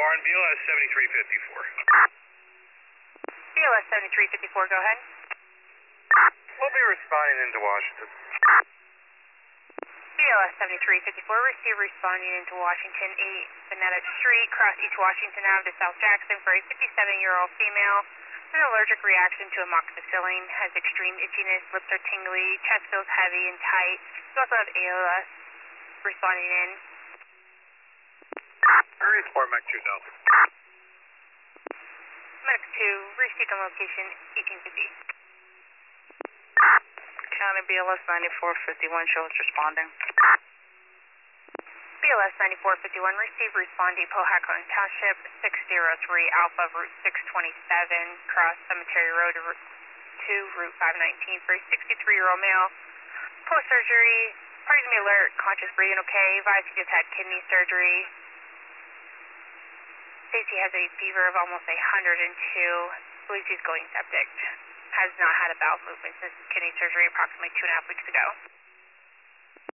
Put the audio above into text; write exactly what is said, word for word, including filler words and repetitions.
Warren, B L S seventy-three fifty-four. B L S seventy-three fifty-four, go ahead. We'll be responding into Washington. B L S seventy-three fifty-four, receive responding into Washington, eight Vanetta Street, cross East Washington Avenue to South Jackson for a fifty-seven-year-old female. An allergic reaction to amoxicillin, has extreme itchiness, lips are tingly, chest feels heavy and tight. You also have A L S responding in. Report Mech two Delta. Mech two, received on location eighteen fifty. County B L S ninety-four fifty-one, show us responding. B L S ninety-four fifty-one, receive responding Pohatcon Township, six oh three Alpha, Route six twenty-seven, cross Cemetery Road to Route five nineteen for a sixty-three-year-old male. Post-surgery, parties may alert, conscious breathing okay, advised he just had kidney surgery. Stacy has a fever of almost one hundred two, believes he's going septic. Has not had a bowel movement since kidney surgery approximately two and a half weeks ago.